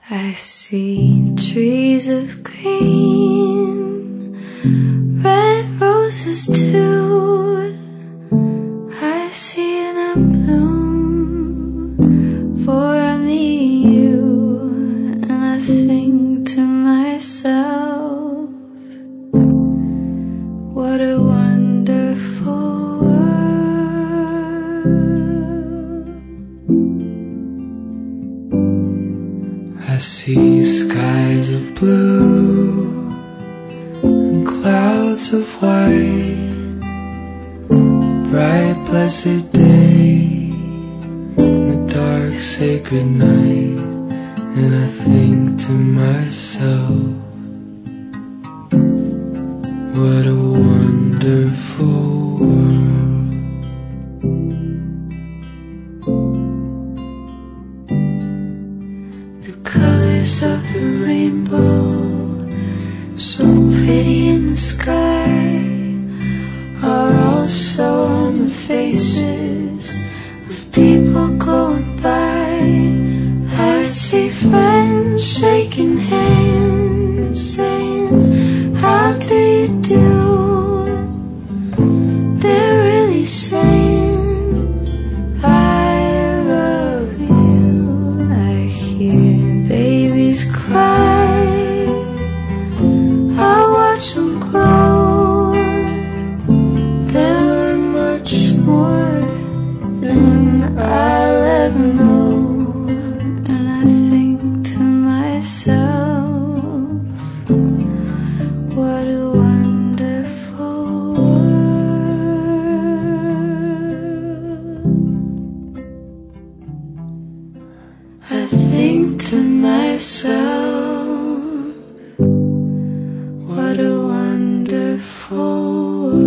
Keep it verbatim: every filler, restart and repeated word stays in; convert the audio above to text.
I see trees of green, red roses too. I see them bloom for me, you, and I think to myself, what a wonderful world. I see skies of blue and clouds of white, bright blessed day and the dark sacred night, and I think to myself, what a wonderful world. The colors of the rainbow, so pretty in the sky, are also on the faces of people going by. I see friends shaking hands, saying, how do you do? They're really saying, I love you. I hear babies cry, I watch them grow. They learn much more than I'll ever know, and I think to myself, what a wonderful world. I think to myself, what a wonderful world.